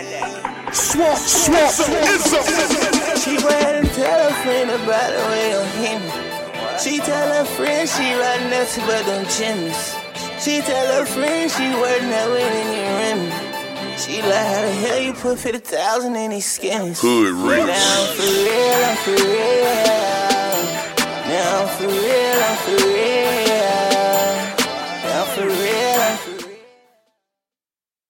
Swamp, She go ahead and tell her friend about the way I'm hitting. She tell her friend she riding nothing but them chimneys. She tell her friend she working that way in your rim. She like, how the hell you put 50,000 in these skins? Hood rich. Now I'm for real, I'm for real.